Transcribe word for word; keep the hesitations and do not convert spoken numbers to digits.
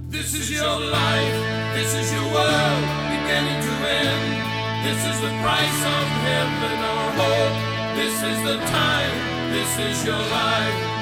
This is your life, this is your world, beginning to end. This is the price of heaven or hope. This is the time, this is your life.